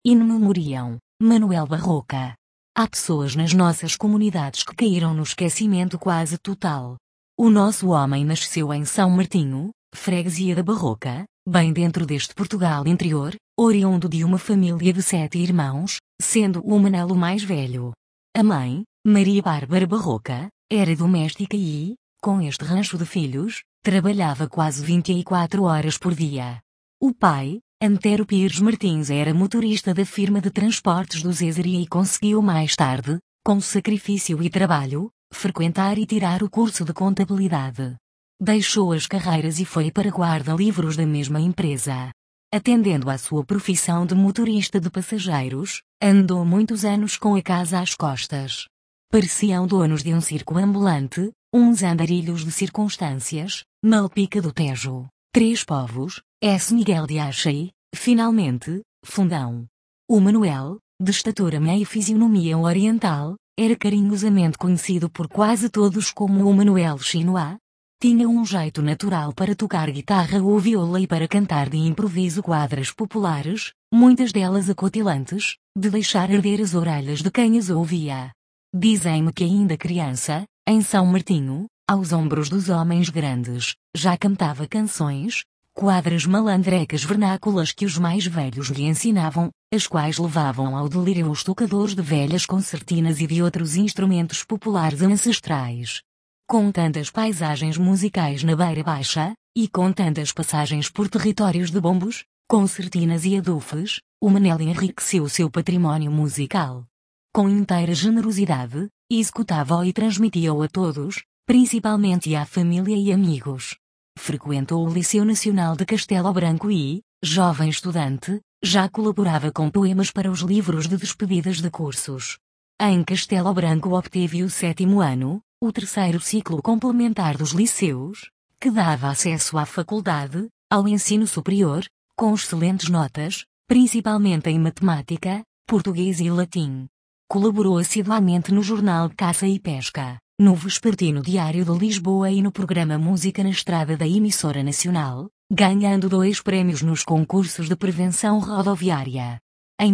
In memoriam, Manuel Barroca. Há pessoas nas nossas comunidades que caíram no esquecimento quase total. O nosso homem nasceu em São Martinho, freguesia da Barroca, bem dentro deste Portugal interior, oriundo de uma família de 7 irmãos, sendo o Manel o mais velho. A mãe, Maria Bárbara Barroca, era doméstica e, com este rancho de filhos, trabalhava quase 24 horas por dia. O pai, Antero Pires Martins, era motorista da firma de transportes do Zezaria e conseguiu mais tarde, com sacrifício e trabalho, frequentar e tirar o curso de contabilidade. Deixou as carreiras e foi para guarda-livros da mesma empresa. Atendendo à sua profissão de motorista de passageiros, andou muitos anos com a casa às costas. Pareciam donos de um circo ambulante, uns andarilhos de circunstâncias, Malpica do Tejo, Três Povos, S. Miguel de Axai, finalmente, Fundão. O Manuel, de estatura meia e fisionomia oriental, era carinhosamente conhecido por quase todos como o Manuel Chinois. Tinha um jeito natural para tocar guitarra ou viola e para cantar de improviso quadras populares, muitas delas acutilhantes, de deixar arder as orelhas de quem as ouvia. Dizem-me que ainda criança, em São Martinho, aos ombros dos homens grandes, já cantava canções, quadras malandrecas vernáculas que os mais velhos lhe ensinavam, as quais levavam ao delírio os tocadores de velhas concertinas e de outros instrumentos populares ancestrais. Com tantas paisagens musicais na Beira Baixa, e com tantas passagens por territórios de bombos, concertinas e adufes, o Manel enriqueceu seu património musical. Com inteira generosidade, executava-o e transmitia-o a todos, principalmente à família e amigos. Frequentou o Liceu Nacional de Castelo Branco e, jovem estudante, já colaborava com poemas para os livros de despedidas de cursos. Em Castelo Branco obteve o 7º ano, o 3º ciclo complementar dos liceus, que dava acesso à faculdade, ao ensino superior, com excelentes notas, principalmente em matemática, português e latim. Colaborou assiduamente no jornal Caça e Pesca, no Vespertino Diário de Lisboa e no programa Música na Estrada da emissora nacional, ganhando 2 prémios nos concursos de prevenção rodoviária. Em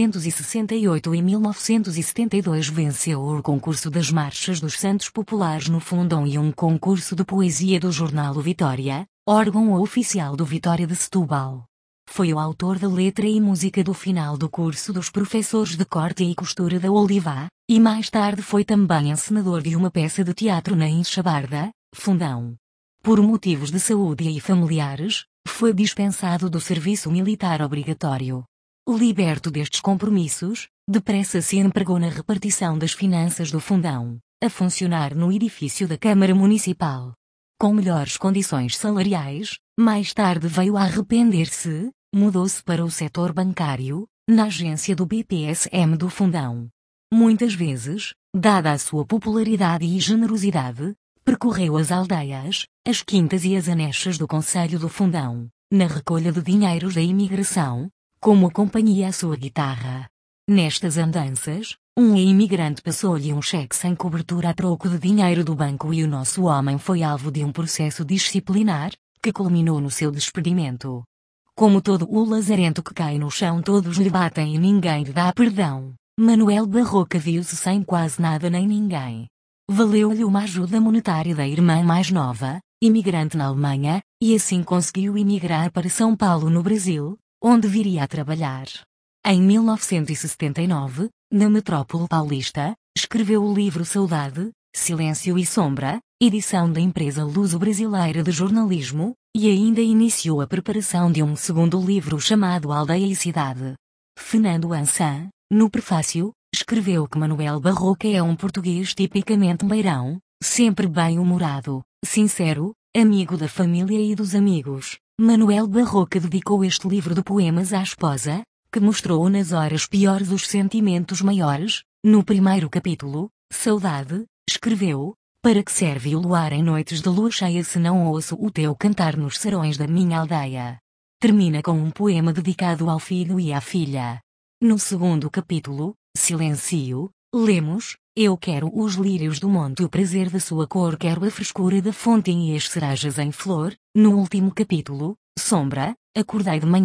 1968 e 1972 venceu o concurso das Marchas dos Santos Populares no Fundão e um concurso de poesia do jornal O Vitória, órgão oficial do Vitória de Setúbal. Foi o autor da letra e música do final do curso dos professores de corte e costura da Oliva, e mais tarde foi também encenador de uma peça de teatro na Enxabarda, Fundão. Por motivos de saúde e familiares, foi dispensado do serviço militar obrigatório. Liberto destes compromissos, depressa se empregou na repartição das finanças do Fundão, a funcionar no edifício da Câmara Municipal. Com melhores condições salariais, mais tarde veio a arrepender-se, mudou-se para o setor bancário, na agência do BPSM do Fundão. Muitas vezes, dada a sua popularidade e generosidade, percorreu as aldeias, as quintas e as anexas do concelho do Fundão, na recolha de dinheiros da imigração, como acompanhia a sua guitarra. Nestas andanças, um imigrante passou-lhe um cheque sem cobertura a troco de dinheiro do banco e o nosso homem foi alvo de um processo disciplinar, que culminou no seu despedimento. Como todo o lazarento que cai no chão todos lhe batem e ninguém lhe dá perdão, Manuel Barroca viu-se sem quase nada nem ninguém. Valeu-lhe uma ajuda monetária da irmã mais nova, imigrante na Alemanha, e assim conseguiu emigrar para São Paulo no Brasil, onde viria a trabalhar. Em 1979, na metrópole paulista, escreveu o livro Saudade, Silêncio e Sombra, edição da empresa Luso-Brasileira de Jornalismo, e ainda iniciou a preparação de um segundo livro chamado Aldeia e Cidade. Fernando Ansan, no prefácio, escreveu que Manuel Barroca é um português tipicamente beirão, sempre bem-humorado, sincero, amigo da família e dos amigos. Manuel Barroca dedicou este livro de poemas à esposa, que mostrou nas horas piores os sentimentos maiores. No primeiro capítulo, Saudade, escreveu: para que serve o luar em noites de lua cheia se não ouço o teu cantar nos serões da minha aldeia. Termina com um poema dedicado ao filho e à filha. No segundo capítulo, Silêncio, lemos: eu quero os lírios do monte e o prazer da sua cor, quero a frescura da fonte e as cerejas em flor. No último capítulo, Sombra, acordei de manhã,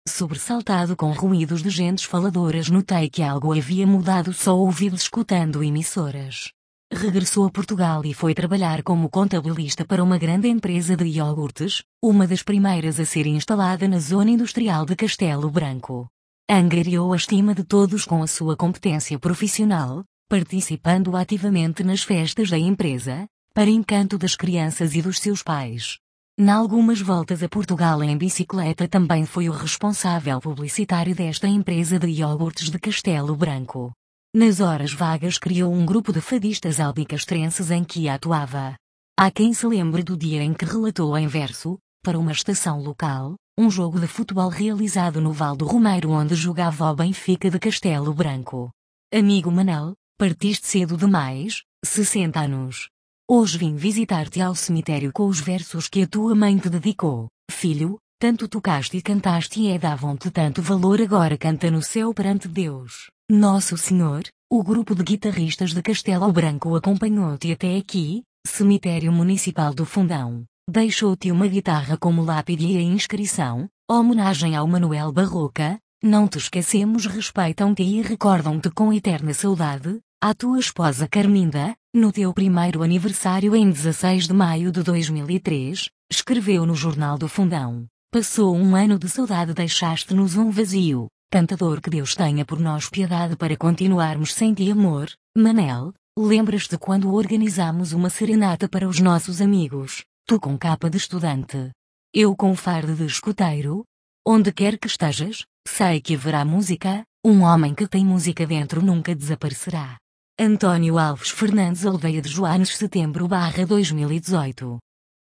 Sobressaltado com ruídos de gentes faladoras, notei que algo havia mudado, só ouvi-los escutando emissoras. Regressou a Portugal e foi trabalhar como contabilista para uma grande empresa de iogurtes, uma das primeiras a ser instalada na zona industrial de Castelo Branco. Angariou a estima de todos com a sua competência profissional, participando ativamente nas festas da empresa, para encanto das crianças e dos seus pais. Nalgumas voltas a Portugal em bicicleta também foi o responsável publicitário desta empresa de iogurtes de Castelo Branco. Nas horas vagas criou um grupo de fadistas albicastrenses em que atuava. Há quem se lembre do dia em que relatou em verso, para uma estação local, um jogo de futebol realizado no Val do Romeiro onde jogava o Benfica de Castelo Branco. Amigo Manel, partiste cedo demais, 60 anos. Hoje vim visitar-te ao cemitério com os versos que a tua mãe te dedicou. Filho, tanto tocaste e cantaste e davam-te tanto valor, agora canta no céu perante Deus, Nosso Senhor. O grupo de guitarristas de Castelo Branco acompanhou-te até aqui, cemitério municipal do Fundão. Deixou-te uma guitarra como lápide e a inscrição, homenagem ao Manuel Barroca. Não te esquecemos, respeitam-te e recordam-te com eterna saudade. À tua esposa Carminda, no teu primeiro aniversário em 16 de maio de 2003, escreveu no Jornal do Fundão. Passou um ano de saudade, deixaste-nos um vazio. Cantador, que Deus tenha por nós piedade para continuarmos sem ti, amor. Manel, lembras-te quando organizámos uma serenata para os nossos amigos? Tu com capa de estudante, eu com farda de escoteiro? Onde quer que estejas, sei que haverá música. Um homem que tem música dentro nunca desaparecerá. António Alves Fernandes, Aldeia de Joanes, setembro/2018.